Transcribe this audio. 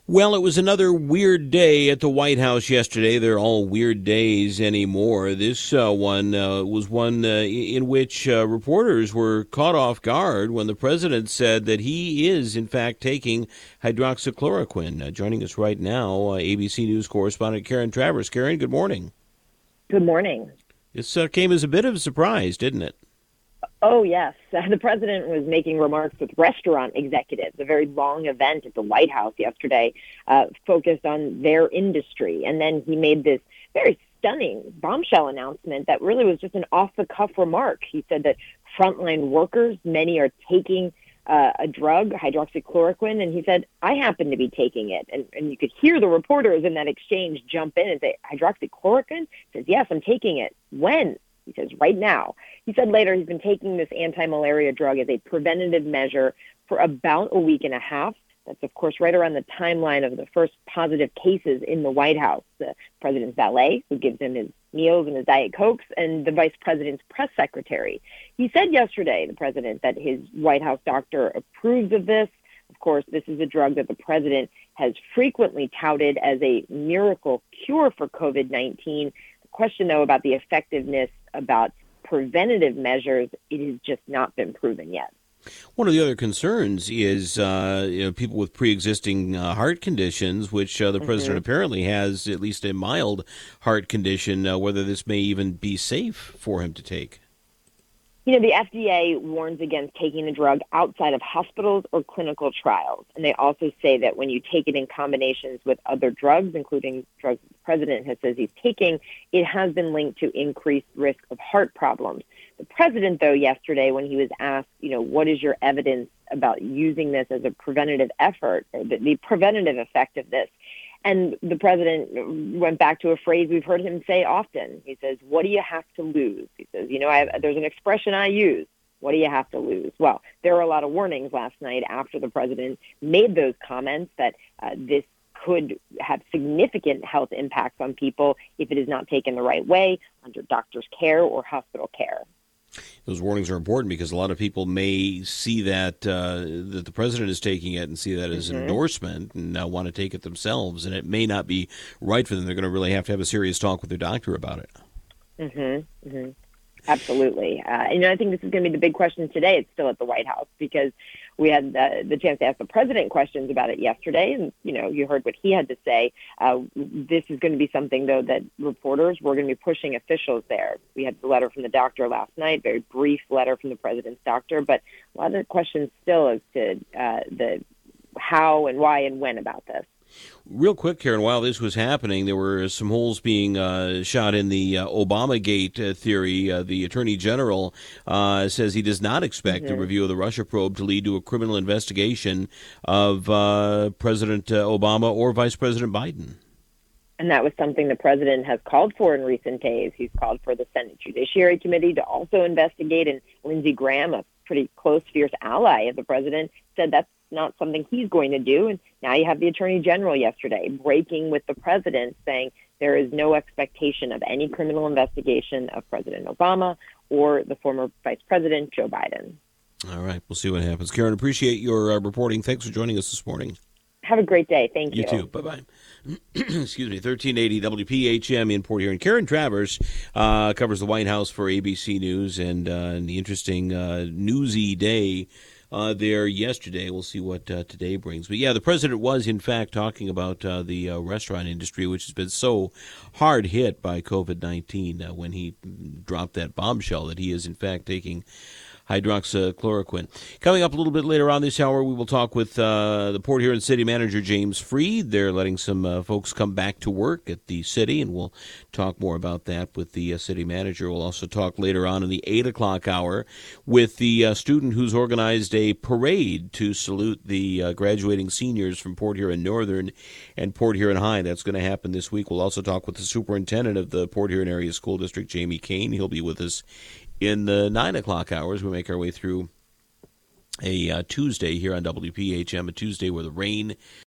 Well, it was another weird day at the White House yesterday. They're all weird days anymore. This one was one in which reporters were caught off guard when the president said that he is, in fact, taking hydroxychloroquine. Joining us right now, ABC News correspondent Karen Travers. Karen, good morning. Good morning. This came as a bit of a surprise, didn't it? Oh, yes. The president was making remarks with restaurant executives, a very long event at the White House yesterday, focused on their industry. And then he made this very stunning bombshell announcement that really was just an off-the-cuff remark. He said that frontline workers, many are taking a drug, hydroxychloroquine, and he said, I happen to be taking it. And you could hear the reporters in that exchange jump in and say, hydroxychloroquine? He says, yes, I'm taking it. When? He says, right now. He said later he's been taking this anti-malaria drug as a preventative measure for about a week and a half. That's, of course, right around the timeline of the first positive cases in the White House. The president's valet, who gives him his meals and his Diet Cokes, and the vice president's press secretary. He said yesterday, the president, that his White House doctor approves of this. Of course, this is a drug that the president has frequently touted as a miracle cure for COVID-19. The question, though, about the effectiveness about preventative measures, it has just not been proven yet. One of the other concerns is people with pre-existing heart conditions, which the president apparently has at least a mild heart condition, whether this may even be safe for him to take. You know, the FDA warns against taking the drug outside of hospitals or clinical trials. And they also say that when you take it in combinations with other drugs, including drugs the president has says he's taking, it has been linked to increased risk of heart problems. The president, though, yesterday, when he was asked, what is your evidence about using this as a preventative effort, or the preventative effect of this? And the president went back to a phrase we've heard him say often. He says, what do you have to lose? He says, there's an expression I use. What do you have to lose? Well, there were a lot of warnings last night after the president made those comments that this could have significant health impacts on people if it is not taken the right way under doctor's care or hospital care. Those warnings are important because a lot of people may see that that the president is taking it and see that as an endorsement and want to take it themselves, and it may not be right for them. They're going to really have to have a serious talk with their doctor about it. Absolutely. I think this is going to be the big question today. It's still at the White House because we had the chance to ask the president questions about it yesterday. And, you heard what he had to say. This is going to be something, though, that reporters, we're going to be pushing officials there. We had the letter from the doctor last night, very brief letter from the president's doctor. But a lot of the questions still as to the how and why and when about this. Real quick, Karen, while this was happening, there were some holes being shot in the Obamagate theory. The Attorney General says he does not expect the review of the Russia probe to lead to a criminal investigation of President Obama or Vice President Biden. And that was something the president has called for in recent days. He's called for the Senate Judiciary Committee to also investigate, and Lindsey Graham, a pretty close, fierce ally of the president, said that's not something he's going to do. And now you have the Attorney General yesterday breaking with the president, saying there is no expectation of any criminal investigation of President Obama or the former Vice President, Joe Biden. All right, we'll see what happens. Karen, appreciate your reporting. Thanks for joining us this morning. Have a great day. Thank you. You too. Bye-bye. Excuse me. 1380 WPHM in Port Huron. Karen Travers covers the White House for ABC News and the interesting newsy day there yesterday. We'll see what today brings. But, yeah, the president was, in fact, talking about the restaurant industry, which has been so hard hit by COVID-19 when he dropped that bombshell that he is, in fact, taking hydroxychloroquine. Coming up a little bit later on this hour, we will talk with the Port Huron City Manager, James Freed. They're letting some folks come back to work at the city, and we'll talk more about that with the city manager. We'll also talk later on in the 8 o'clock hour with the student who's organized a parade to salute the graduating seniors from Port Huron Northern and Port Huron High. That's going to happen this week. We'll also talk with the superintendent of the Port Huron Area School District, Jamie Kane. He'll be with us in the 9 o'clock hours. We make our way through a Tuesday here on WPHM, a Tuesday where the rain